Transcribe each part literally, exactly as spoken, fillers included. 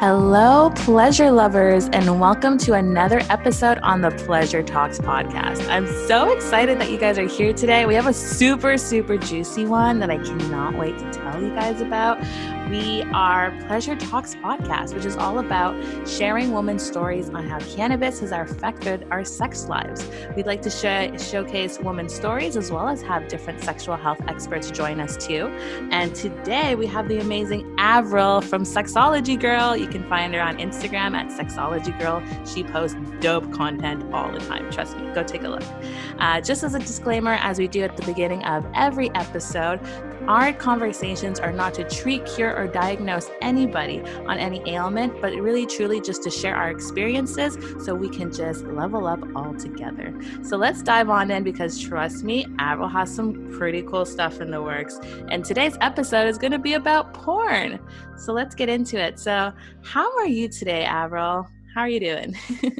Hello, pleasure lovers, and welcome to another episode on the Pleasure Talks podcast. I'm so excited that you guys are here today. We have a super, super juicy one that I cannot wait to tell you guys about. We are Pleasure Talks podcast, which is all about sharing women's stories on how cannabis has affected our sex lives. We'd like to sh- showcase women's stories as well as have different sexual health experts join us too. And today we have the amazing Avril from Sexology Girl. You can find her on Instagram at Sexology Girl. She posts dope content all the time. Trust me, go take a look. Uh, just as a disclaimer, as we do at the beginning of every episode, our conversations are not to treat, cure, or diagnose anybody on any ailment, but really truly just to share our experiences so we can just level up all together. So let's dive on in because trust me, Avril has some pretty cool stuff in the works. And today's episode is going to be about porn. So let's get into it. So how are you today, Avril? How are you doing?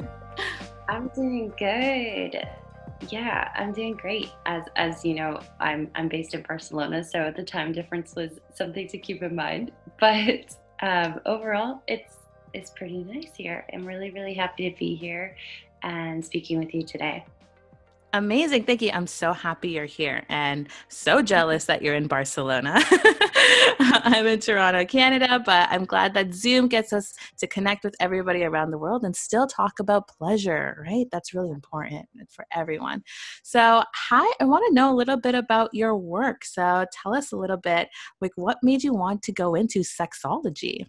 I'm doing good. Yeah, I'm doing great. As as you know, I'm I'm based in Barcelona, so the time difference was something to keep in mind. But um, overall, it's it's pretty nice here. I'm really really happy to be here and speaking with you today. Amazing. Thank you. I'm so happy you're here and so jealous that you're in Barcelona. I'm in Toronto, Canada, but I'm glad that Zoom gets us to connect with everybody around the world and still talk about pleasure, right? That's really important for everyone. So, hi, I want to know a little bit about your work. So, tell us a little bit, like, what made you want to go into sexology?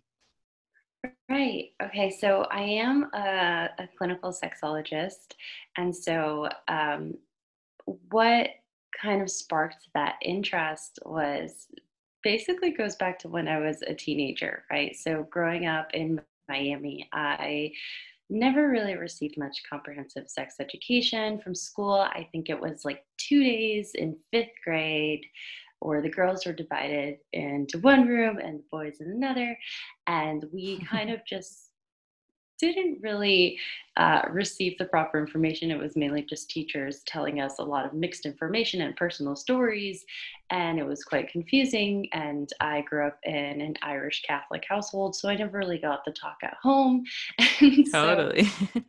Right. Okay. So I am a, a clinical sexologist, and so um, what kind of sparked that interest was basically goes back to when I was a teenager, right? So growing up in Miami, I never really received much comprehensive sex education from school. I think it was like two days in fifth grade, or the girls were divided into one room and the boys in another. And we kind of just didn't really uh, receive the proper information. It was mainly just teachers telling us a lot of mixed information and personal stories, and it was quite confusing. And I grew up in an Irish Catholic household, so I never really got the talk at home. And so Totally.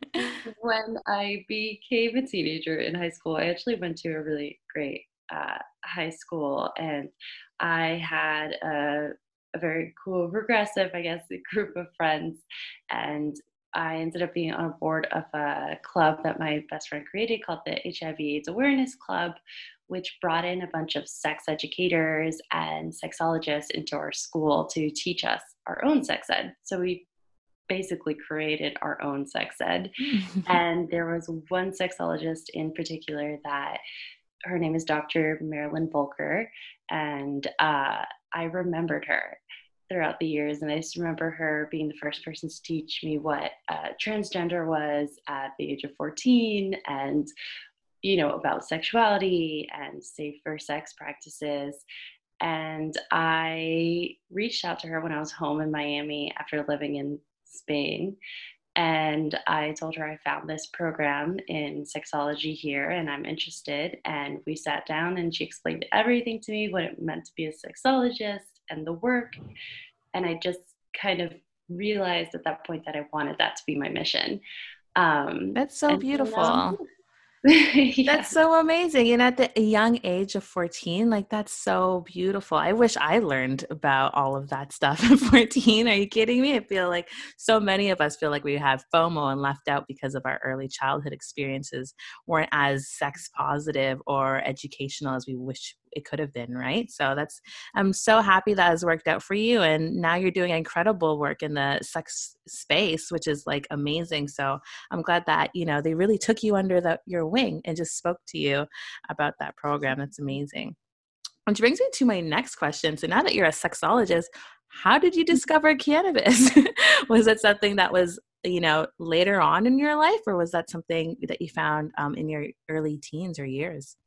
when I became a teenager in high school, I actually went to a really great uh, high school, and I had a, a very cool, progressive, I guess, group of friends. And I ended up being on a board of a club that my best friend created called the H I V AIDS Awareness Club, which brought in a bunch of sex educators and sexologists into our school to teach us our own sex ed. So we basically created our own sex ed. And there was one sexologist in particular that her name is Doctor Marilyn Volker. And uh, I remembered her throughout the years. And I just remember her being the first person to teach me what uh, transgender was at the age of fourteen, and, you know, about sexuality and safer sex practices. And I reached out to her when I was home in Miami after living in Spain. And I told her I found this program in sexology here and I'm interested. And we sat down and she explained everything to me, what it meant to be a sexologist and the work. And I just kind of realized at that point that I wanted that to be my mission. Um, That's so and so now, beautiful. yeah. That's so amazing. And at the young age of fourteen, like that's so beautiful. I wish I learned about all of that stuff at fourteen. Are you kidding me? I feel like so many of us feel like we have FOMO and left out because of our early childhood experiences weren't as sex positive or educational as we wish it could have been, right? So that's, I'm so happy that has worked out for you. And now you're doing incredible work in the sex space, which is like amazing. So I'm glad that, you know, they really took you under the, your wing and just spoke to you about that program. That's amazing. Which brings me to my next question. So now that you're a sexologist, how did you discover cannabis? Was it something that was, you know, later on in your life, or was that something that you found um, in your early teens or years?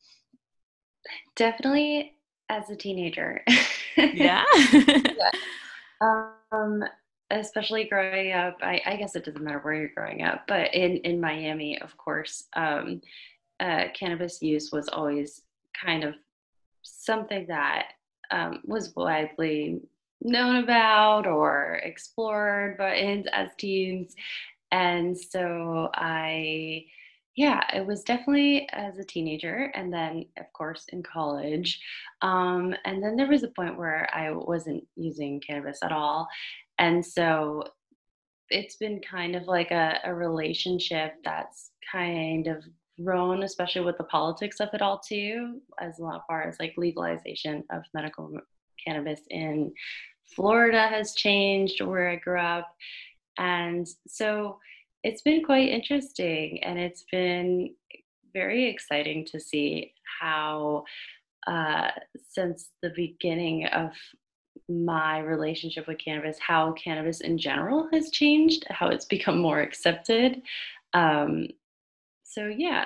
Definitely as a teenager. Yeah. Yeah. Um, especially growing up, I, I guess it doesn't matter where you're growing up, but in, in Miami, of course, um, uh, cannabis use was always kind of something that um, was widely known about or explored, but in as teens. And so I, yeah, it was definitely as a teenager, and then of course in college. Um, and then there was a point where I wasn't using cannabis at all. And so it's been kind of like a, a relationship that's kind of grown, especially with the politics of it all too, as far as like legalization of medical cannabis in Florida has changed where I grew up. And so it's been quite interesting, and it's been very exciting to see how, uh, since the beginning of my relationship with cannabis, how cannabis in general has changed, how it's become more accepted. Um, so, yeah.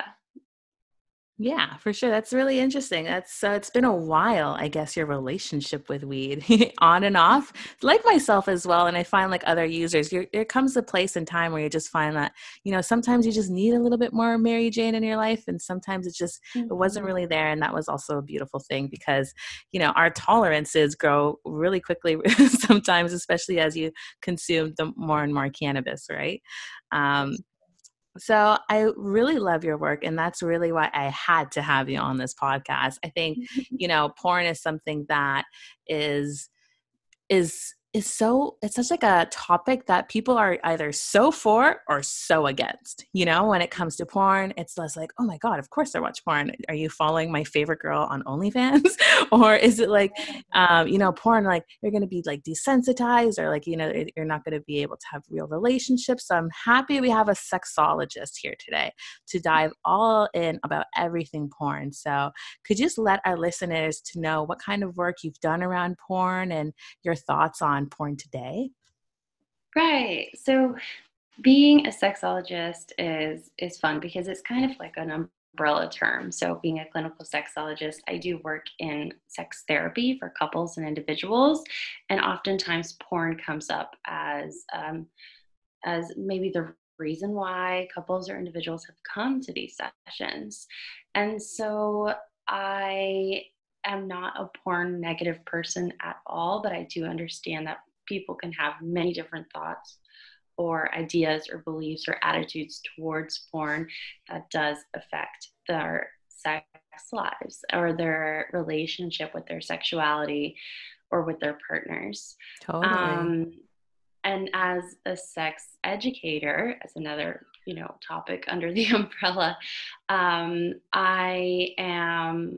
Yeah, for sure. That's really interesting. That's so it's been a while, I guess, your relationship with weed, on and off, like myself as well. And I find like other users, you're, there comes a place and time where you just find that, you know, sometimes you just need a little bit more Mary Jane in your life. And sometimes it's just, it wasn't Mhm. really there. And that was also a beautiful thing because, you know, our tolerances grow really quickly sometimes, especially as you consume the more and more cannabis, right? Um, so I really love your work, and that's really why I had to have you on this podcast. I think, you know, porn is something that is is is so it's such like a topic that people are either so for or so against. You know, when it comes to porn, it's less like, oh my God, of course I watch porn. Are you following my favorite girl on OnlyFans? Or is it like, um, you know, porn, like you're going to be like desensitized or like, you know, it- you're not going to be able to have real relationships. So I'm happy we have a sexologist here today to dive all in about everything porn. So could you just let our listeners to know what kind of work you've done around porn and your thoughts on porn today? Right. So being a sexologist is is fun because it's kind of like an umbrella term. So being a clinical sexologist, I do work in sex therapy for couples and individuals, and oftentimes porn comes up as um, as maybe the reason why couples or individuals have come to these sessions. And so I am not a porn negative person at all, but I do understand that people can have many different thoughts or ideas or beliefs or attitudes towards porn that does affect their sex lives or their relationship with their sexuality or with their partners. Totally. Um, and as a sex educator, as another, you know, topic under the umbrella, um, I am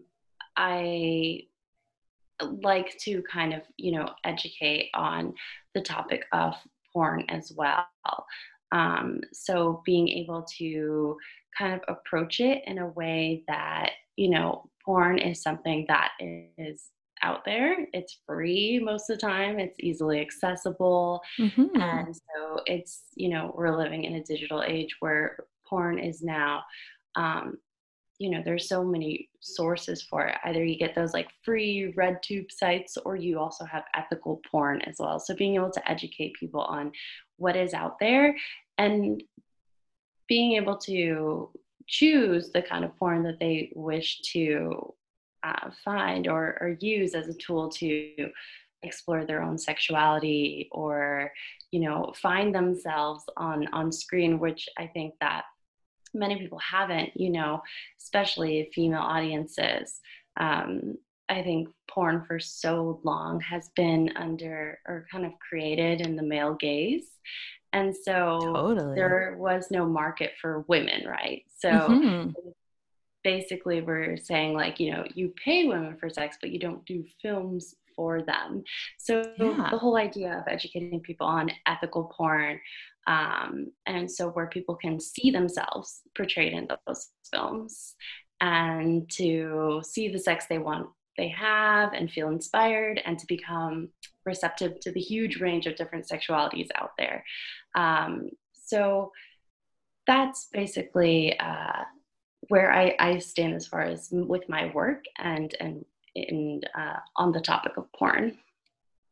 I like to kind of, you know, educate on the topic of porn as well. Um, so being able to kind of approach it in a way that, you know, porn is something that is out there. It's free most of the time. It's easily accessible. Hmm. And so it's, you know, we're living in a digital age where porn is now um, you know, there's so many sources for it. Either you get those like free red tube sites or you also have ethical porn as well. So being able to educate people on what is out there and being able to choose the kind of porn that they wish to uh, find or, or use as a tool to explore their own sexuality or, you know, find themselves on on screen, which I think that many people haven't, you know, especially female audiences. Um, I think porn for so long has been under or kind of created in the male gaze. And so Totally. there was no market for women, right? So Hmm. basically, we're saying, like, you know, you pay women for sex, but you don't do films for them. So the Yeah. whole idea of educating people on ethical porn, um, and so where people can see themselves portrayed in those films and to see the sex they want they have and feel inspired and to become receptive to the huge range of different sexualities out there. Um, so that's basically uh, where I, I stand as far as with my work and and in uh, on the topic of porn.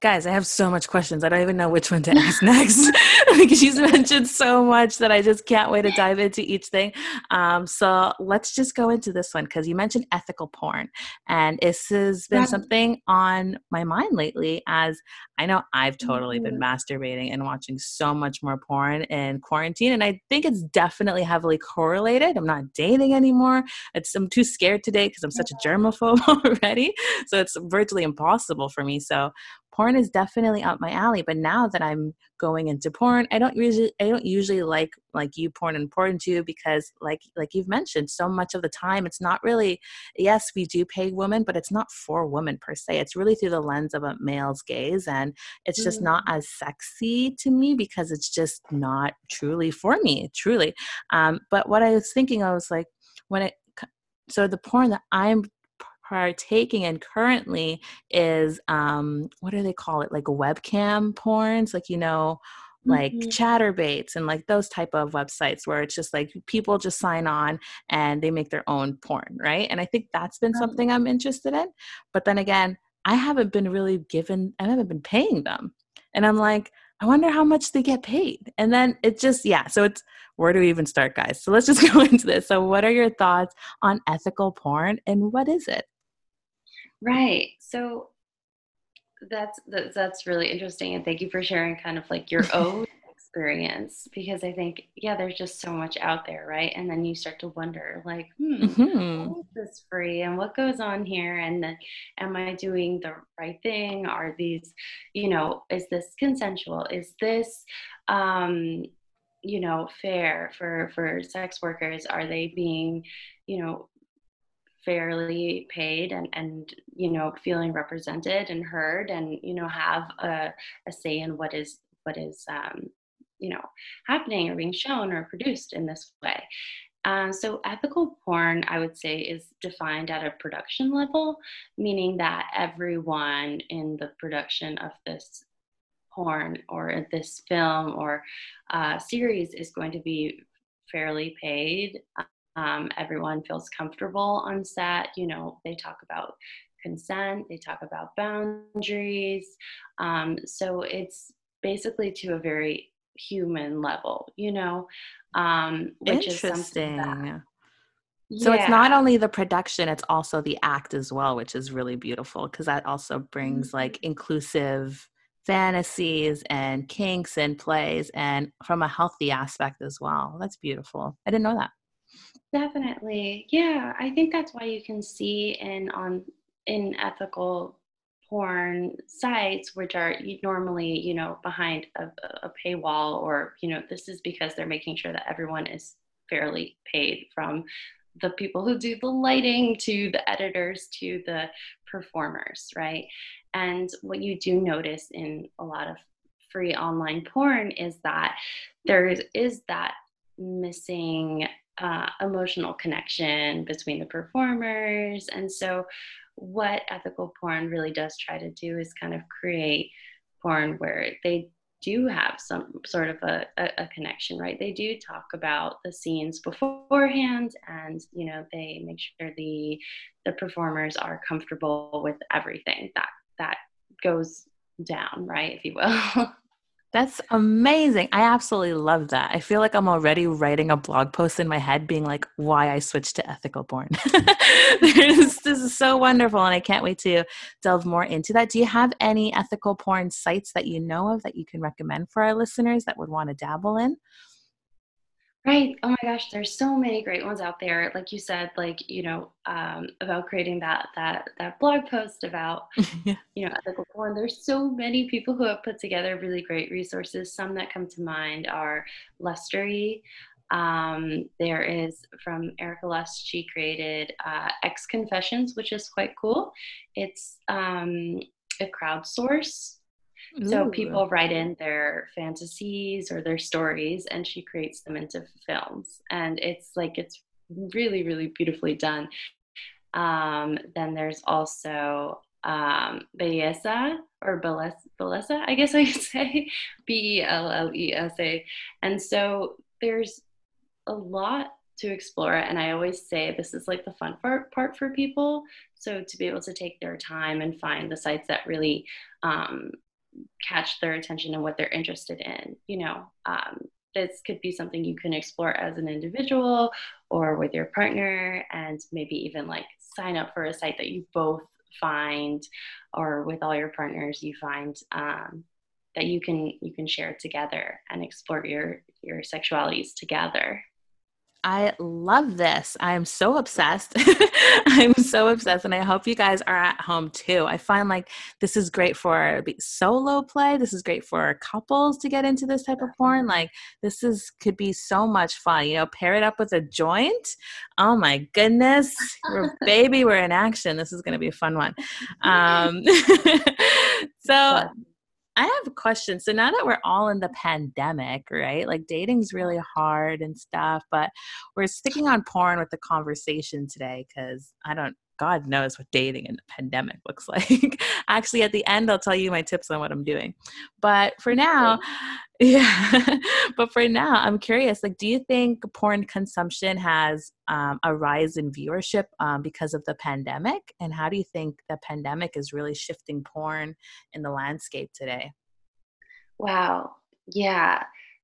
Guys, I have so much questions. I don't even know which one to ask next. Because she's mentioned so much that I just can't wait to dive into each thing. Um, so let's just go into this one because you mentioned ethical porn. And this has been Right. something on my mind lately, as I know I've totally been Mhm. masturbating and watching so much more porn in quarantine. And I think it's definitely heavily correlated. I'm not dating anymore. It's, I'm too scared to date because I'm such a germaphobe already. So it's virtually impossible for me. So porn is definitely up my alley. But now that I'm going into porn, I don't usually I don't usually like like you porn and porn too, because like like you've mentioned, so much of the time it's not really, yes, we do pay women, but it's not for women per se. It's really through the lens of a male's gaze, and it's just not Mhm. as sexy to me because it's just not truly for me, truly. Um, but what I was thinking, I was like, when it c- so the porn that I'm partaking in currently is um what do they call it, like webcam porns, like, you know, like Mhm. chatterbaits and like those type of websites where it's just like people just sign on and they make their own porn, right? And I think that's been Right. something I'm interested in. But then again, I haven't been really given I haven't been paying them, and I'm like, I wonder how much they get paid. And then it just, yeah, so it's, where do we even start, guys? So let's just go into this. So what are your thoughts on ethical porn, and what is it? Right. So That's that's that's really interesting, and thank you for sharing kind of like your own experience because I think, yeah, there's just so much out there, right? And then you start to wonder, like, hmm, Hmm. why is this free and what goes on here? And then, am I doing the right thing? Are these, you know, is this consensual? Is this, um, you know, fair for for sex workers? Are they being, you know, fairly paid and and you know feeling represented and heard and you know have a, a say in what is what is um, you know happening or being shown or produced in this way. Uh, so ethical porn, I would say, is defined at a production level, meaning that everyone in the production of this porn or this film or uh, series is going to be fairly paid. Um, everyone feels comfortable on set. You know, they talk about consent, they talk about boundaries. Um, so it's basically to a very human level, you know, um, which is something that, Interesting. So it's not yeah. only the production, it's also the act as well, which is really beautiful because that also brings like inclusive fantasies and kinks and plays and from a healthy aspect as well. That's beautiful. I didn't know that. Definitely. Yeah, I think that's why you can see in on in ethical porn sites, which are y- normally, you know, behind a, a paywall, or, you know, this is because they're making sure that everyone is fairly paid, from the people who do the lighting to the editors to the performers, right? And what you do notice in a lot of free online porn is that there is, is that missing uh, emotional connection between the performers. And so, what ethical porn really does try to do is kind of create porn where they do have some sort of a, a, a connection, right? They do talk about the scenes beforehand, and you know they make sure the the performers are comfortable with everything that that goes down, right, if you will. That's amazing. I absolutely love that. I feel like I'm already writing a blog post in my head being like, why I switched to ethical porn. this, this is so wonderful. And I can't wait to delve more into that. Do you have any ethical porn sites that you know of that you can recommend for our listeners that would want to dabble in? Right. Oh my gosh, there's so many great ones out there. Like you said, like, you know, um, about creating that that that blog post about, Yeah. you know, ethical porn. There's so many people who have put together really great resources. Some that come to mind are Lustery. Um, there is from Erica Lust, she created uh, X Confessions, which is quite cool. It's um, a crowdsource, so Ooh. people write in their fantasies or their stories, and she creates them into films. And it's like it's really, really beautifully done. Um, then there's also um, Bellesa or Bellesa, Bellesa, I guess I could say, B E L L E S A. And so there's a lot to explore. And I always say this is like the fun part, part for people. So to be able to take their time and find the sites that really um, catch their attention and what they're interested in. You know, um, this could be something you can explore as an individual or with your partner, and maybe even like sign up for a site that you both find, or with all your partners you find um, that you can you can share together and explore your your sexualities together. I love this. I'm so obsessed. I'm so obsessed. And I hope you guys are at home too. I find like this is great for solo play. This is great for couples to get into this type of porn. Like this is could be so much fun. You know, pair it up with a joint. Oh my goodness. We're, baby, we're in action. This is going to be a fun one. Um, so I have a question. So now that we're all in the pandemic, right? Like dating's really hard and stuff, but we're sticking on porn with the conversation today because I don't, God knows what dating in the pandemic looks like. Actually, at the end, I'll tell you my tips on what I'm doing. But for now, yeah. But for now, I'm curious, like, do you think porn consumption has um, a rise in viewership um, because of the pandemic? And how do you think the pandemic is really shifting porn in the landscape today? Wow. Yeah.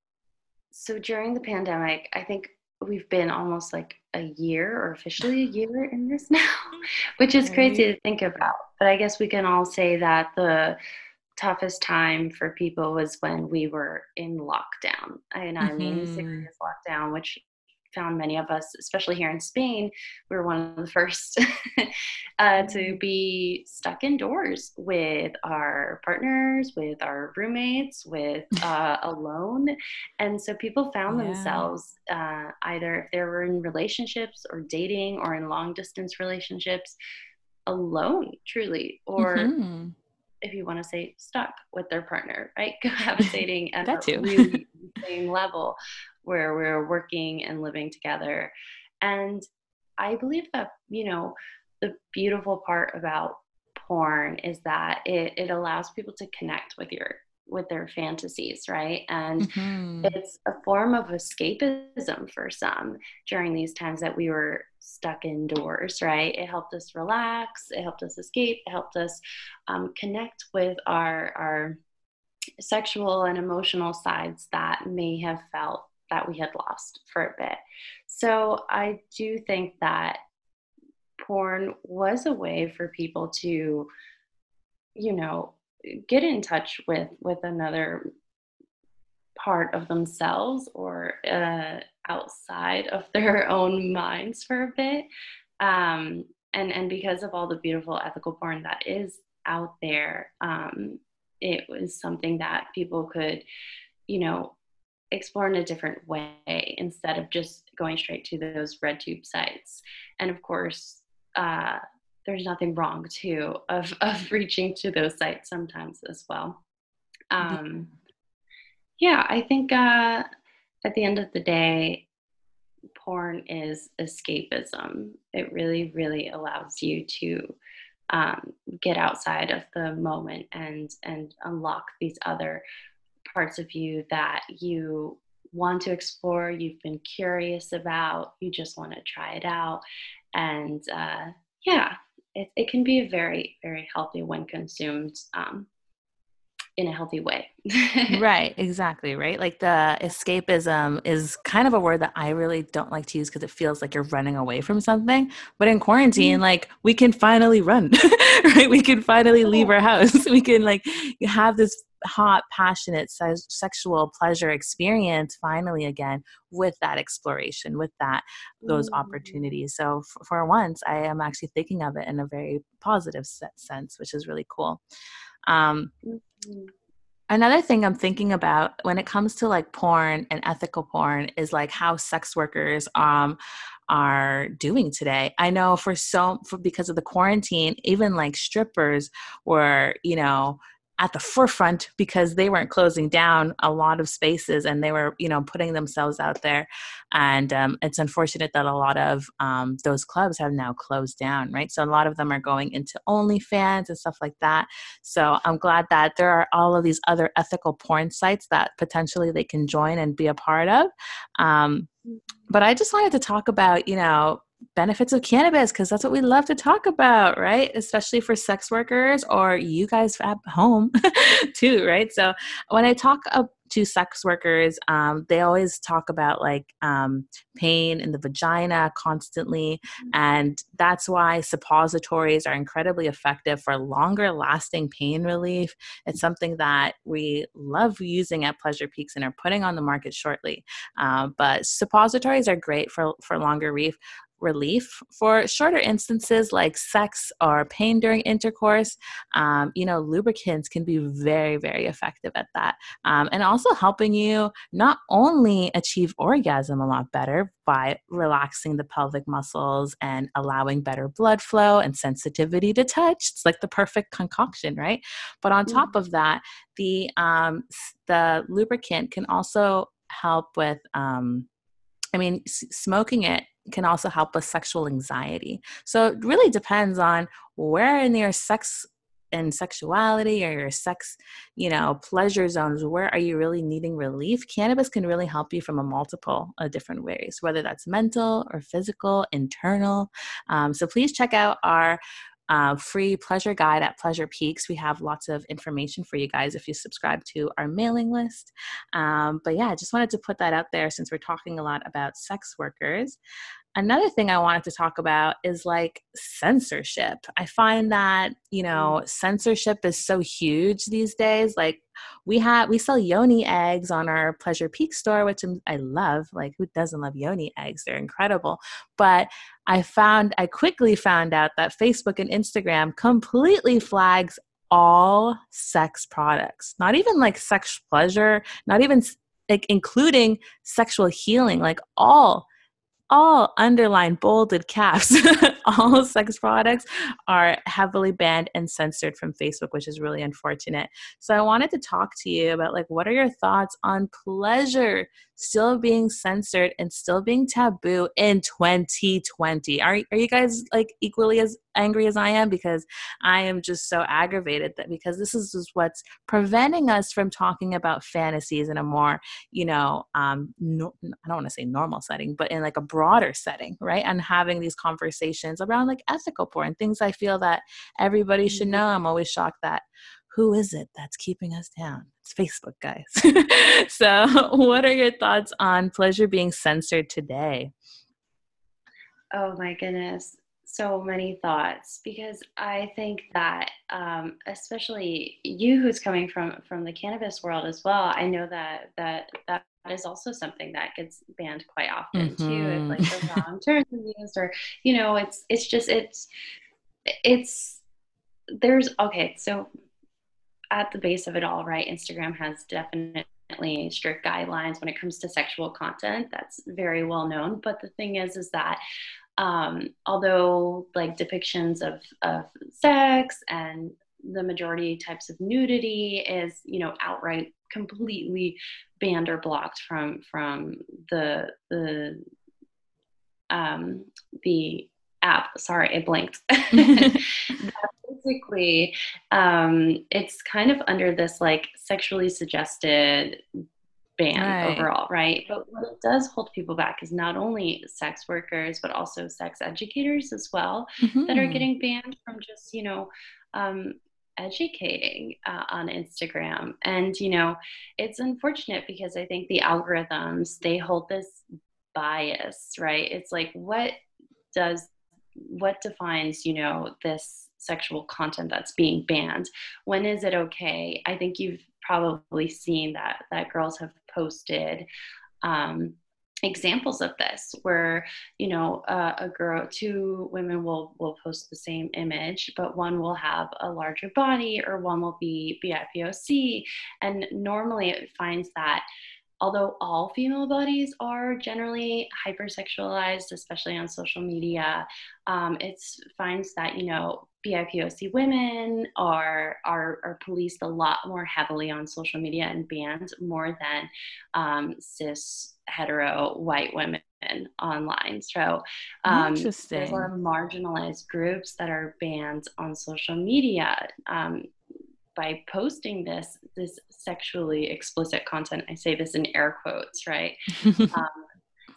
So during the pandemic, I think we've been almost like a year or officially a year in this now, which is crazy to think about. But I guess we can all say that the toughest time for people was when we were in lockdown. And I mean Mm-hmm. serious lockdown, which found many of us, especially here in Spain, we were one of the first uh, to be stuck indoors with our partners, with our roommates, with uh, alone. And so people found Yeah. themselves uh, either if they were in relationships or dating or in long distance relationships, alone, truly, or Mm-hmm. if you want to say stuck with their partner, right? Cohabitating at That a too. really same level where we're working and living together. And I believe that, you know, the beautiful part about porn is that it, it allows people to connect with your with their fantasies, right? And Mm-hmm. it's a form of escapism for some during these times that we were stuck indoors, right? It helped us relax, it helped us escape, it helped us um, connect with our our sexual and emotional sides that may have felt that we had lost for a bit. So I do think that porn was a way for people to, you know, get in touch with with another part of themselves, or uh, outside of their own minds for a bit. Um, and and because of all the beautiful ethical porn that is out there, um, it was something that people could, you know, explore in a different way instead of just going straight to those red tube sites. And of course, uh, there's nothing wrong too of of reaching to those sites sometimes as well. Um, yeah, I think uh, at the end of the day, porn is escapism. It really, really allows you to um, get outside of the moment and and unlock these other parts of you that you want to explore. You've been curious about. You just want to try it out, and uh, yeah, it, it can be very, very healthy when consumed um, in a healthy way. Right, exactly, right? Like the escapism is kind of a word that I really don't like to use because it feels like you're running away from something. But in quarantine, like we can finally run, right? We can finally leave our house. We can like have this hot, passionate se- sexual pleasure experience finally again with that exploration, with that those Mhm. opportunities. So f- for once, I am actually thinking of it in a very positive se- sense, which is really cool. Um, Mhm. Another thing I'm thinking about when it comes to like porn and ethical porn is like how sex workers um are doing today. I know for so for because of the quarantine, even like strippers were, you know, at the forefront because they weren't closing down a lot of spaces and they were, you know, putting themselves out there. And um, it's unfortunate that a lot of um, those clubs have now closed down, right? So a lot of them are going into OnlyFans and stuff like that. So I'm glad that there are all of these other ethical porn sites that potentially they can join and be a part of. Um, but I just wanted to talk about, you know, benefits of cannabis, because that's what we love to talk about, right? Especially for sex workers or you guys at home too, right? So when I talk uh, to sex workers, um, they always talk about like um, pain in the vagina constantly. And that's why suppositories are incredibly effective for longer lasting pain relief. It's something that we love using at Pleasure Peaks and are putting on the market shortly. Um, but suppositories are great for, for longer relief. Relief for shorter instances like sex or pain during intercourse. Um, you know, lubricants can be very, very effective at that. Um, and also helping you not only achieve orgasm a lot better by relaxing the pelvic muscles and allowing better blood flow and sensitivity to touch. It's like the perfect concoction, right? But on top of that, the um, the lubricant can also help with, um, I mean, s- smoking it can also help with sexual anxiety. So it really depends on where in your sex and sexuality or your sex, you know, pleasure zones, where are you really needing relief? Cannabis can really help you from a multiple of different ways, whether that's mental or physical, internal. Um, so please check out our uh, free pleasure guide at Pleasure Peaks. We have lots of information for you guys if you subscribe to our mailing list. Um, but yeah, I just wanted to put that out there since we're talking a lot about sex workers. Another thing I wanted to talk about is like censorship. I find that, you know, censorship is so huge these days. Like we have, we sell yoni eggs on our Pleasure Peak store, which I love. Like who doesn't love yoni eggs? They're incredible. But I found, I quickly found out that Facebook and Instagram completely flags all sex products, not even like sex pleasure, not even like including sexual healing, like all all underlined, bolded caps, all sex products are heavily banned and censored from Facebook, which is really unfortunate. So I wanted to talk to you about like, what are your thoughts on pleasure still being censored and still being taboo in twenty twenty? Are, are you guys like equally as angry as I am? Because I am just so aggravated that because this is just what's preventing us from talking about fantasies in a more, you know, um, no, I don't want to say normal setting, but in like a broader setting, right? And having these conversations around like ethical porn, things I feel that everybody should know. I'm always shocked that who is it that's keeping us down? It's Facebook, guys. So what are your thoughts on pleasure being censored today? Oh my goodness. So many thoughts because I think that um, especially you who's coming from from the cannabis world as well, I know that that that is also something that gets banned quite often too, if Mm-hmm. like the wrong terms are used or you know, it's it's just it's it's there's okay, so at the base of it all, right, Instagram has definitely strict guidelines when it comes to sexual content. That's very well known. But the thing is, is that um, although like depictions of, of sex and the majority types of nudity is, you know, outright completely banned or blocked from from the the um, the app. Sorry, I blinked. Basically, um, it's kind of under this like sexually suggested ban Right. overall, right? But what it does hold people back is not only sex workers, but also sex educators as well that are Mm-hmm. getting banned from just, you know, um, educating uh, on Instagram. And, you know, it's unfortunate because I think the algorithms, they hold this bias, right? It's like, what does what defines, you know, this sexual content that's being banned? When is it okay? I think you've probably seen that that girls have posted um, examples of this where you know uh, a girl two women will will post the same image, but one will have a larger body or one will be B I P O C, and normally it finds that although all female bodies are generally hypersexualized, especially on social media, um, it finds that, you know, B I P O C women are, are, are policed a lot more heavily on social media and banned more than um, cis hetero white women online. So um, there's a lot Interesting. of marginalized groups that are banned on social media. Um, by posting this this sexually explicit content. I say this in air quotes, right? Um,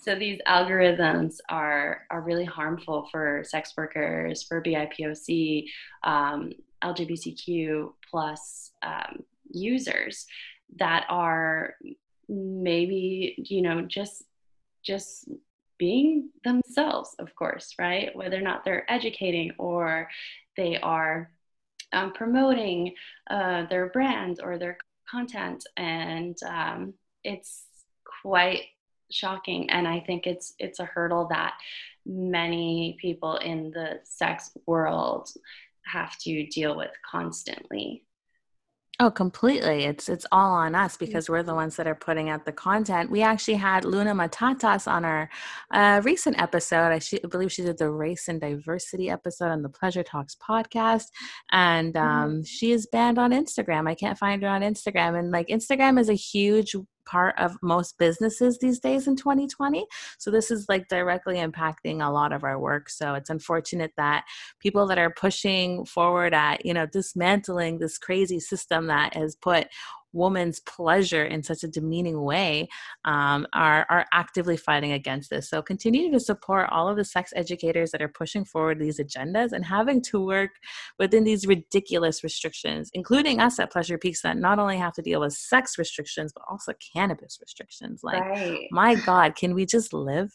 So these algorithms are are really harmful for sex workers, for B I P O C, um, L G B T Q plus um, users that are maybe, you know, just just being themselves, of course, right? Whether or not they're educating or they are um, promoting uh, their brand or their content, and um, it's quite shocking. And I think it's it's a hurdle that many people in the sex world have to deal with constantly. Oh, completely. It's it's all on us because we're the ones that are putting out the content. We actually had Luna Matatas on our uh, recent episode. I, she, I believe she did the race and diversity episode on the Pleasure Talks podcast, and Mhm. um, she is banned on Instagram. I can't find her on Instagram, and like Instagram is a huge part of most businesses these days in twenty twenty. So this is like directly impacting a lot of our work. So it's unfortunate that people that are pushing forward at, you know, dismantling this crazy system that has put woman's pleasure in such a demeaning way um, are, are actively fighting against this. So continue to support all of the sex educators that are pushing forward these agendas and having to work within these ridiculous restrictions, including us at Pleasure Peaks that not only have to deal with sex restrictions, but also cannabis restrictions. Like, Right. my God, can we just live?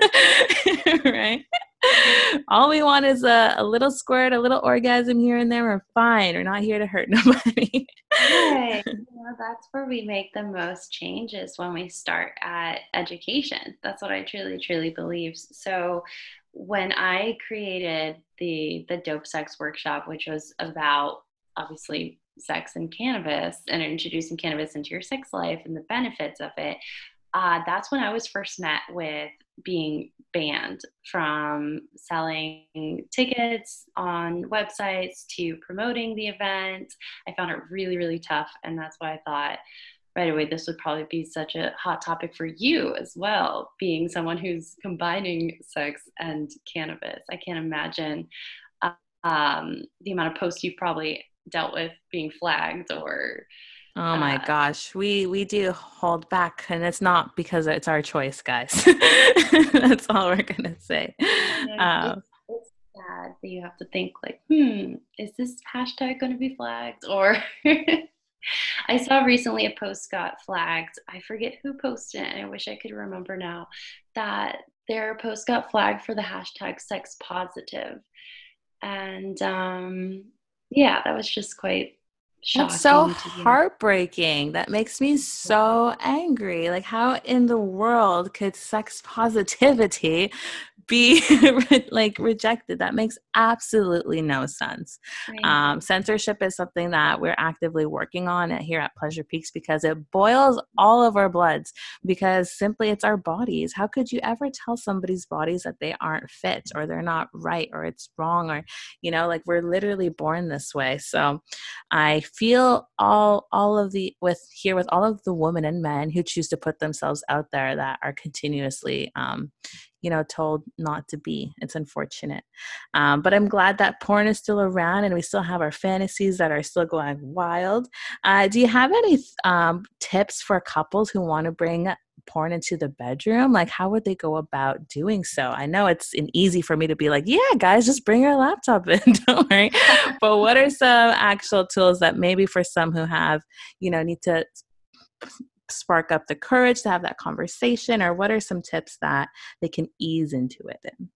Right? All we want is a, a little squirt, a little orgasm here and there. We're fine. We're not here to hurt nobody. Right. You know, that's where we make the most changes, when we start at education. That's what I truly, truly believe. So when I created the the Dope Sex Workshop, which was about obviously sex and cannabis and introducing cannabis into your sex life and the benefits of it, uh, that's when I was first met with being banned from selling tickets on websites to promoting the event. I found it really, really tough. And that's why I thought right away this would probably be such a hot topic for you as well, being someone who's combining sex and cannabis. I can't imagine uh, um, the amount of posts you've probably dealt with being flagged or Oh my uh, gosh, we we do hold back, and it's not because it's our choice, guys. That's all we're gonna say. yeah, Uh, it's it's sad that you have to think like, hmm, is this hashtag going to be flagged? Or I saw recently a post got flagged. I forget who posted it, and I wish I could remember now that their post got flagged for the hashtag sex positive. And um, yeah, that was just quite That's so shocking to hear. heartbreaking. That makes me so angry. Like, how in the world could sex positivity be like rejected? That makes absolutely no sense. Right. Um, censorship is something that we're actively working on at, here at Pleasure Peaks because it boils all of our bloods because simply it's our bodies. How could you ever tell somebody's bodies that they aren't fit or they're not right or it's wrong or, you know, like we're literally born this way. So I feel all all of the with here with all of the women and men who choose to put themselves out there that are continuously um, you know, told not to be. It's unfortunate. Um, but I'm glad that porn is still around and we still have our fantasies that are still going wild. Uh, do you have any um, tips for couples who want to bring porn into the bedroom? Like, how would they go about doing so? I know it's an easy for me to be like, yeah, guys, just bring your laptop in. Don't worry. But what are some actual tools that maybe for some who have, you know, need to spark up the courage to have that conversation, or what are some tips that they can ease into it in?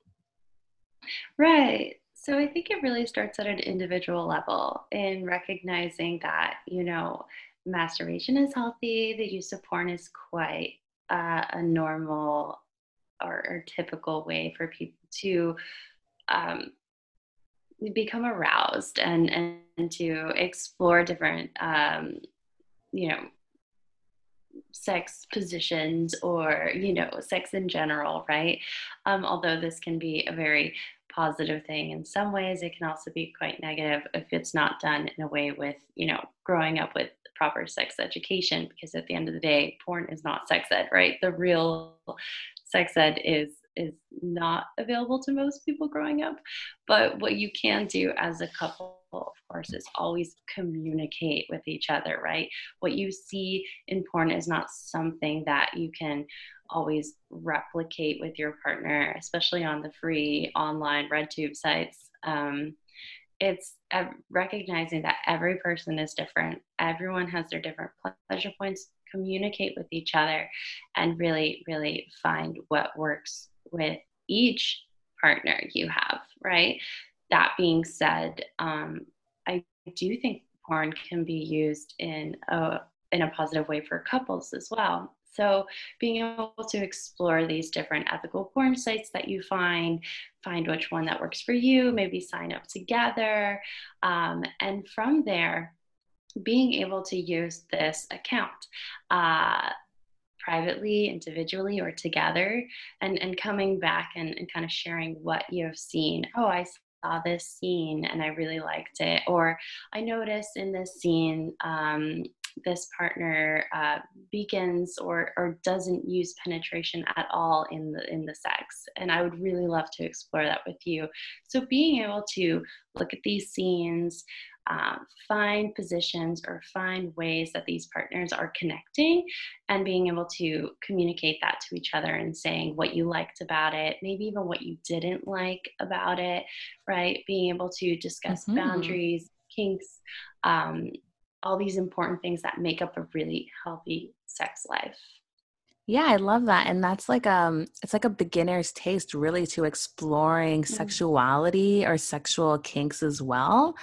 Right. So I think it really starts at an individual level in recognizing that, you know, masturbation is healthy, the use of porn is quite uh, a normal or, or typical way for people to um, become aroused and, and, and to explore different, um, you know, sex positions or you know sex in general, right? Um, although this can be a very positive thing in some ways, it can also be quite negative if it's not done in a way with you know growing up with proper sex education, because at the end of the day porn is not sex ed, right? The real sex ed is is not available to most people growing up. But what you can do as a couple, of course, is always communicate with each other, right? What you see in porn is not something that you can always replicate with your partner, especially on the free online RedTube sites. Um, it's uh, recognizing that every person is different. Everyone has their different pleasure points. Communicate with each other and really, really find what works with each partner you have, right? That being said, um, I do think porn can be used in a in a positive way for couples as well. So being able to explore these different ethical porn sites that you find, find which one that works for you, maybe sign up together. Um, and from there, being able to use this account uh, privately, individually, or together, and, and coming back and, and kind of sharing what you have seen. Oh, I saw this scene and I really liked it. Or I noticed in this scene, um, this partner uh, begins or or doesn't use penetration at all in the in the sex, and I would really love to explore that with you. So being able to look at these scenes, uh, find positions or find ways that these partners are connecting, and being able to communicate that to each other and saying what you liked about it, maybe even what you didn't like about it, right? Being able to discuss Mm-hmm. boundaries, kinks, um, all these important things that make up a really healthy sex life. Yeah, I love that. And that's like um it's like a beginner's taste really to exploring Mm. sexuality or sexual kinks as well.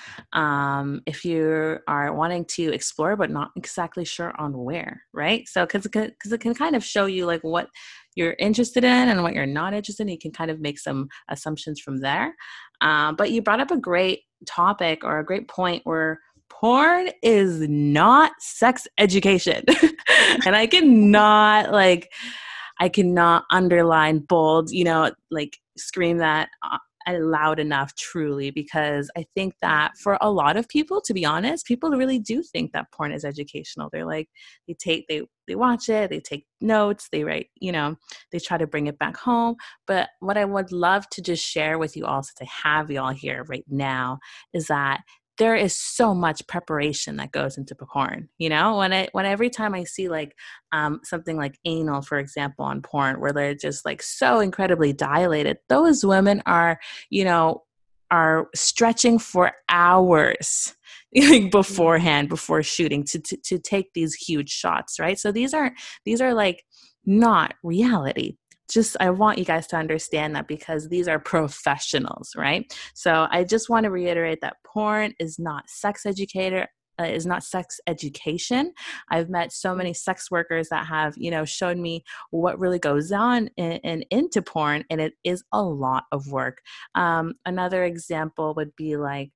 Um if you are wanting to explore but not exactly sure on where, right? So cuz cuz it can kind of show you like what you're interested in and what you're not interested in. You can kind of make some assumptions from there. Um, but you brought up a great topic or a great point where porn is not sex education. And I cannot like I cannot underline bold, you know, like scream that uh, loud enough truly, because I think that for a lot of people, to be honest, people really do think that porn is educational. They're like they take they they watch it, they take notes, they write, you know, they try to bring it back home. But what I would love to just share with you all, since I have you all here right now, is that there is so much preparation that goes into porn. You know, when I when every time I see like um, something like anal, for example, on porn, where they're just like so incredibly dilated, those women are, you know, are stretching for hours like beforehand, before shooting to, to to take these huge shots, right? So these are these are like not reality. Just I want you guys to understand that, because these are professionals, right? So I just want to reiterate that porn is not sex educator uh, is not sex education. I've met so many sex workers that have, you know, shown me what really goes on in, in into porn, and it is a lot of work. Um, another example would be like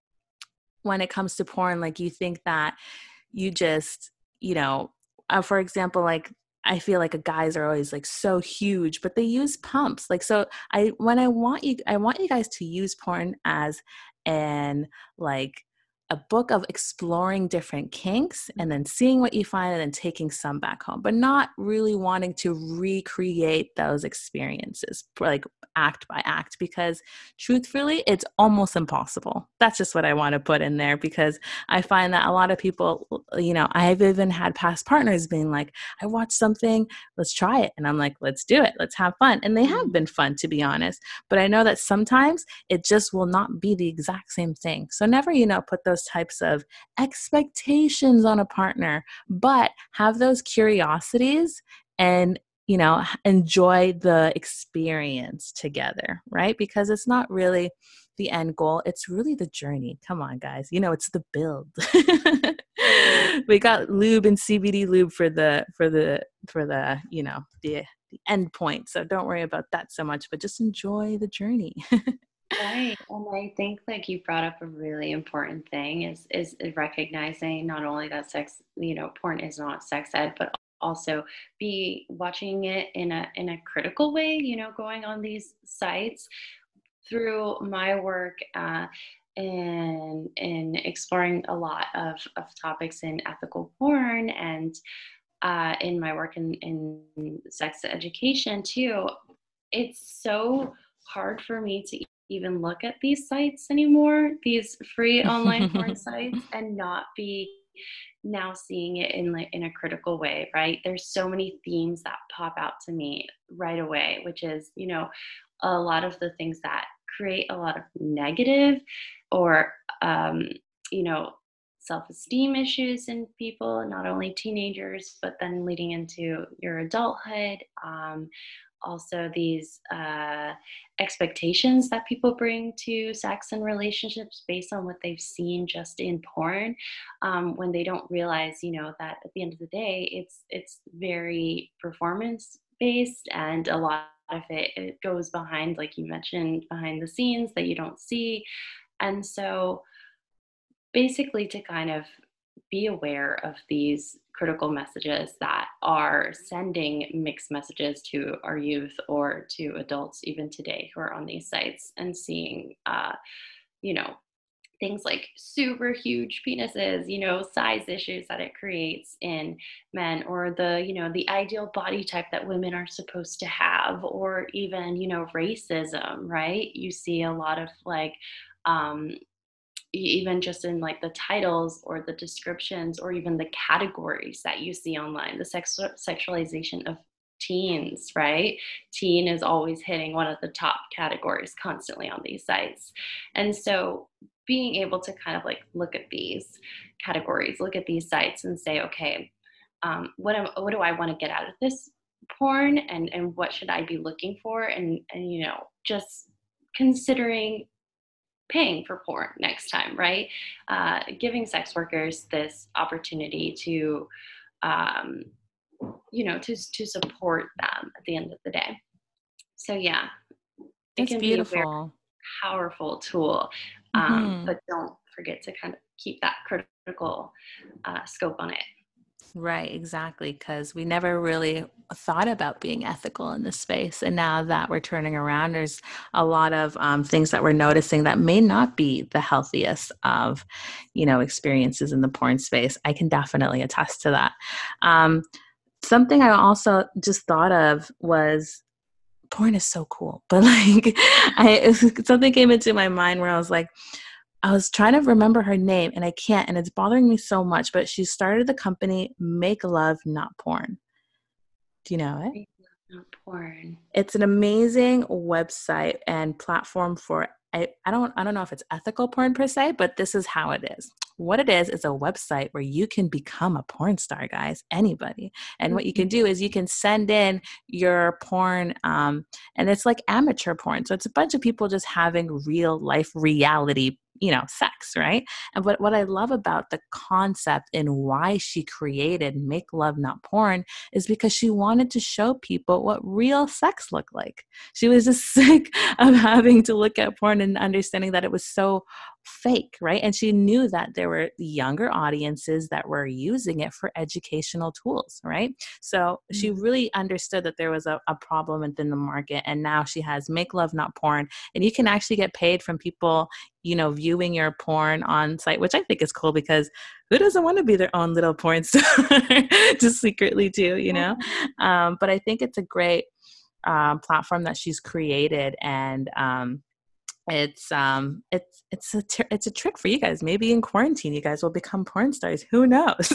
when it comes to porn, like you think that you just, you know, uh, for example, like I feel like guys are always like so huge, but they use pumps. Like, so I, when I want you, I want you guys to use porn as an like a book of exploring different kinks and then seeing what you find and then taking some back home, but not really wanting to recreate those experiences like act by act, because truthfully, it's almost impossible. That's just what I want to put in there, because I find that a lot of people, you know, I've even had past partners being like, I watched something, let's try it. And I'm like, let's do it. Let's have fun. And they have been fun, to be honest. But I know that sometimes it just will not be the exact same thing. So never, you know, put those types of expectations on a partner, but have those curiosities and, you know, enjoy the experience together, right? Because it's not really the end goal, it's really the journey. Come on, guys. You know, it's the build. We got lube and C B D lube for the for the for the, you know, the the end point. So don't worry about that so much, but just enjoy the journey. Right. And I think like you brought up a really important thing is is recognizing not only that sex, you know, porn is not sex ed, but also be watching it in a in a critical way, you know, going on these sites through my work uh in in exploring a lot of, of topics in ethical porn and uh, in my work in, in sex education too. it's so hard for me to e- even look at these sites anymore, these free online porn sites, and not be now seeing it in like in a critical way, right? There's so many themes that pop out to me right away, which is, you know, a lot of the things that create a lot of negative or um, you know, self-esteem issues in people, not only teenagers, but then leading into your adulthood. Um, also these uh, expectations that people bring to sex and relationships based on what they've seen just in porn, um, when they don't realize, you know, that at the end of the day, it's it's very performance based, and a lot of it, it goes behind, like you mentioned, behind the scenes that you don't see. And so basically to kind of be aware of these critical messages that are sending mixed messages to our youth or to adults even today who are on these sites, and seeing uh, you know, things like super huge penises, you know, size issues that it creates in men, or the, you know, the ideal body type that women are supposed to have, or even, you know, racism, right? You see a lot of like um e- even just in like the titles or the descriptions or even the categories that you see online, the sex sexualization of teens, right? Teen is always hitting one of the top categories constantly on these sites. And so being able to kind of like look at these categories, look at these sites and say, okay, um, what am, what do I want to get out of this porn, and and what should I be looking for, and and you know, just considering paying for porn next time, right? Uh, giving sex workers this opportunity to, um, you know, to to support them at the end of the day. So yeah, it That's can be a very beautiful. powerful tool, um, Hmm. but don't forget to kind of keep that critical uh, scope on it. Right, exactly. Because we never really thought about being ethical in this space. And now that we're turning around, there's a lot of um, things that we're noticing that may not be the healthiest of, you know, experiences in the porn space. I can definitely attest to that. Um, something I also just thought of was porn is so cool, but like, I something came into my mind where I was like, I was trying to remember her name and I can't, and it's bothering me so much. But she started the company Make Love Not Porn. Do you know it? Not porn. It's an amazing website and platform for I, I don't I don't know if it's ethical porn per se, but this is how it is. What it is is a website where you can become a porn star, guys, anybody. And what you can do is you can send in your porn, um, and it's like amateur porn. So it's a bunch of people just having real life reality, you know, sex, right? And what, what I love about the concept and why she created Make Love Not Porn is because she wanted to show people what real sex looked like. She was just sick of having to look at porn and understanding that it was so fake, right? And she knew that there were younger audiences that were using it for educational tools, right? So she Mhm. really understood that there was a, a problem within the market. And now she has Make Love Not Porn. And you can actually get paid from people, you know, viewing your porn on site, which I think is cool because who doesn't want to be their own little porn star just secretly too, you know? Um, but I think it's a great um, platform that she's created, and um, it's um, it's it's a t- it's a trick for you guys. Maybe in quarantine, you guys will become porn stars. Who knows?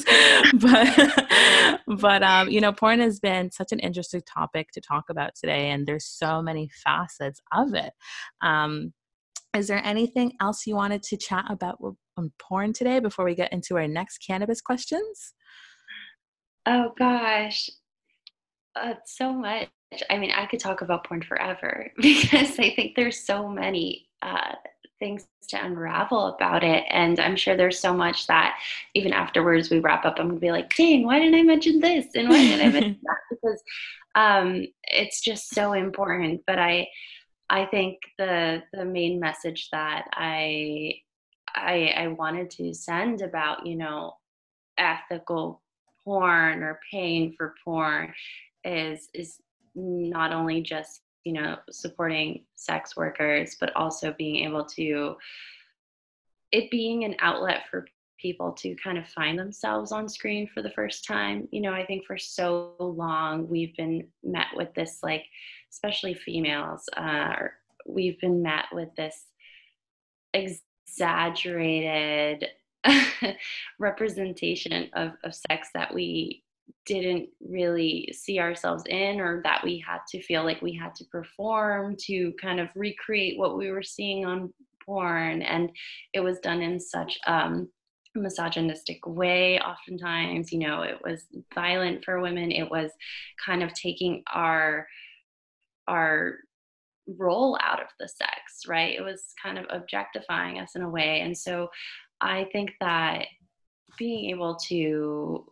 but but um, you know, porn has been such an interesting topic to talk about today, and there's so many facets of it. Um, is there anything else you wanted to chat about with, on porn today before we get into our next cannabis questions? Oh gosh, uh, so much. I mean, I could talk about porn forever because I think there's so many uh, things to unravel about it. And I'm sure there's so much that even afterwards we wrap up, I'm gonna be like, dang, why didn't I mention this? And why didn't I mention that? Because um, it's just so important. But I, I think the the main message that I, I, I wanted to send about, you know, ethical porn or paying for porn is is not only just, you know, supporting sex workers, but also being able to it being an outlet for people to kind of find themselves on screen for the first time. You know, I think for so long we've been met with this, like, especially females, uh, we've been met with this exaggerated representation of, of sex that we didn't really see ourselves in, or that we had to feel like we had to perform to kind of recreate what we were seeing on porn. And it was done in such um misogynistic way. Oftentimes, you know, it was violent for women. It was kind of taking our our role out of the sex, right? It was kind of objectifying us in a way. And so I think that being able to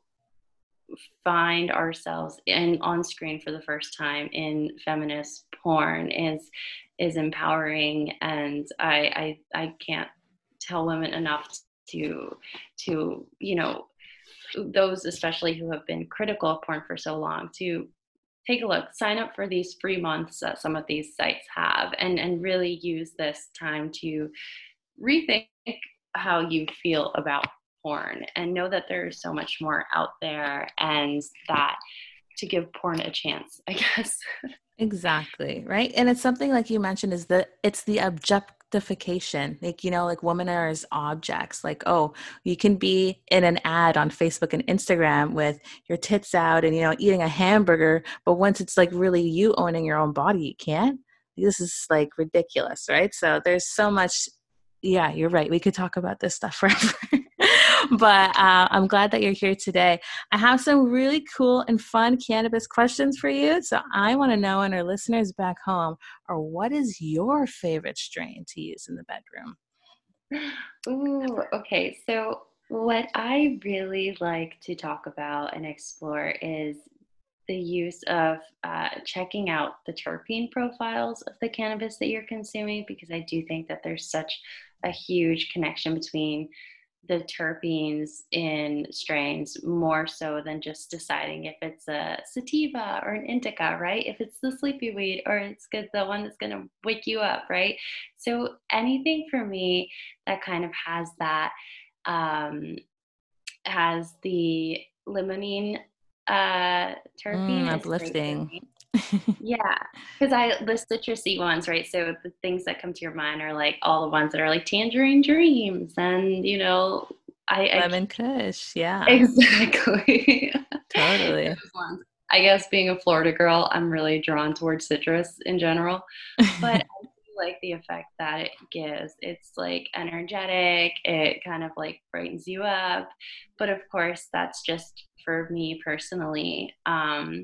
find ourselves in on screen for the first time in feminist porn is is empowering. And I I, I can't tell women enough to to you know, those especially who have been critical of porn for so long, to take a look, sign up for these free months that some of these sites have, and and really use this time to rethink how you feel about porn, and know that there's so much more out there, and that to give porn a chance, I guess. Exactly. Right. And it's something like you mentioned is that it's the objectification, like, you know, like women are as objects, like, oh, you can be in an ad on Facebook and Instagram with your tits out and, you know, eating a hamburger. But once it's like really you owning your own body, you can't. This is like ridiculous. Right. So there's so much. Yeah, you're right. We could talk about this stuff forever. But uh, I'm glad that you're here today. I have some really cool and fun cannabis questions for you. So I want to know, and our listeners back home, are what is your favorite strain to use in the bedroom? Ooh, okay. So what I really like to talk about and explore is the use of uh, checking out the terpene profiles of the cannabis that you're consuming, because I do think that there's such a huge connection between the terpenes in strains, more so than just deciding if it's a sativa or an indica, right? If it's the sleepy weed, or it's good, the one that's going to wake you up, right? So anything for me that kind of has that, um, has the limonene uh, Mm, terpene is great for uplifting. me. Yeah, because I the citrusy ones, right? So the things that come to your mind are like all the ones that are like tangerine dreams, and you know, I, I Lemon Kush. Yeah, exactly totally. those ones. I guess being a Florida girl, I'm really drawn towards citrus in general, but I do like the effect that it gives. It's like energetic. It kind of like brightens you up, but of course, that's just for me personally. Um,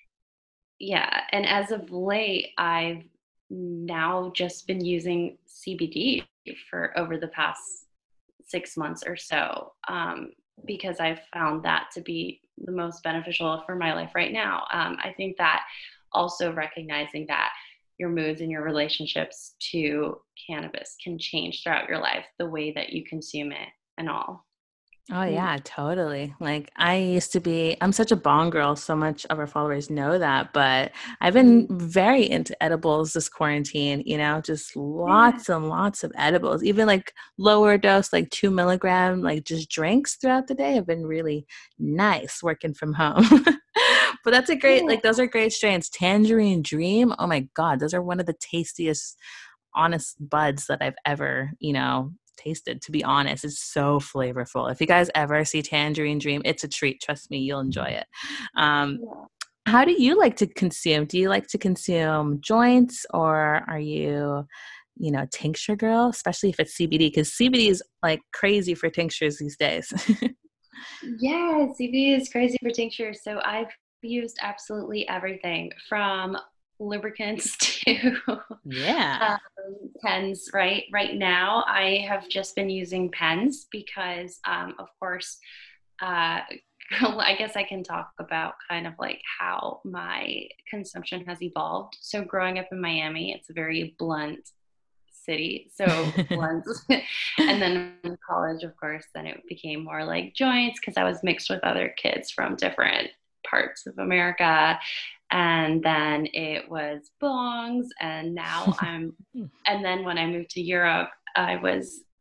yeah, and as of late, I've now just been using C B D for over the past six months or so, um, because I've found that to be the most beneficial for my life right now. Um, I think that also recognizing that your moods and your relationships to cannabis can change throughout your life, the way that you consume it and all. Oh Mm. yeah, totally. Like I used to be, I'm such a bong girl. So much of our followers know that, but I've been Mm. very into edibles this quarantine, you know, just Yeah. lots and lots of edibles, even like lower dose, like two milligram, like just drinks throughout the day have been really nice working from home. But that's a great, Yeah. like those are great strains. Tangerine Dream. Oh my God, those are one of the tastiest honest buds that I've ever, you know, tasted, to be honest. It's so flavorful. If you guys ever see Tangerine Dream, it's a treat. Trust me, you'll enjoy it. Um, Yeah. how do you like to consume? Do you like to consume joints, or are you, you know, tincture girl, especially if it's C B D? Because C B D is like crazy for tinctures these days. Yeah, C B D is crazy for tinctures. So I've used absolutely everything from lubricants to Yeah. um, pens. Right, right now, I have just been using pens because, um, of course, uh, I guess I can talk about kind of like how my consumption has evolved. So growing up in Miami, it's a very blunt city, so blends. And then in college, of course, then it became more like joints, because I was mixed with other kids from different parts of America. And then it was bongs, and now I'm, and then when I moved to Europe, I was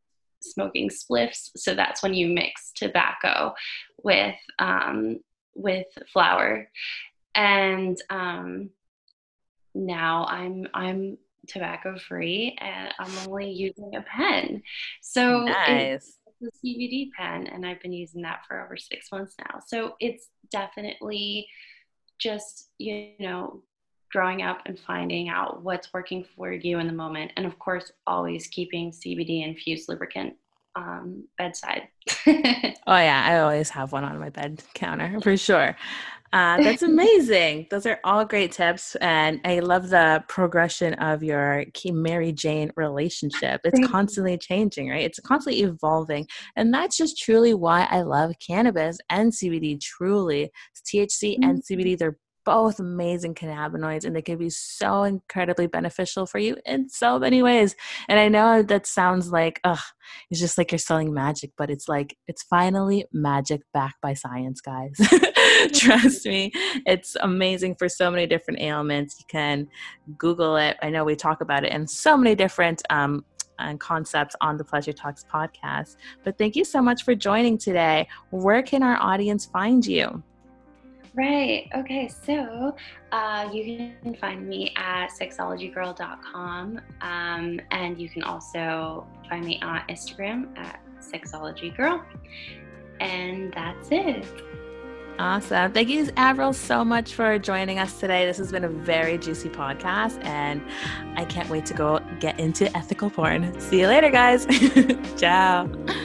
smoking spliffs. So that's when you mix tobacco with um, with flour. And um, now I'm I'm tobacco free, and I'm only using a pen. So it, Nice. it's a C B D pen, and I've been using that for over six months now. So it's definitely just, you know, growing up and finding out what's working for you in the moment. And of course, always keeping C B D infused lubricant um, bedside. Oh yeah, I always have one on my bed counter for sure. Uh, that's amazing. Those are all great tips. And I love the progression of your key Mary Jane relationship. It's constantly changing, right? It's constantly evolving. And that's just truly why I love cannabis and C B D. Truly, T H C and C B D, they're both amazing cannabinoids, and they can be so incredibly beneficial for you in so many ways. And I know that sounds like, ugh, it's just like you're selling magic, but it's like, it's finally magic backed by science, guys. Trust me, it's amazing for so many different ailments. You can Google it. I know we talk about it in so many different um, and concepts on the Pleasure Talks podcast. But thank you so much for joining today. Where can our audience find you? Right. Okay. So uh, you can find me at sexology girl dot com. Um, and you can also find me on Instagram at sexologygirl. And that's it. Awesome. Thank you, Avril, so much for joining us today. This has been a very juicy podcast, and I can't wait to go get into ethical porn. See you later, guys. Ciao.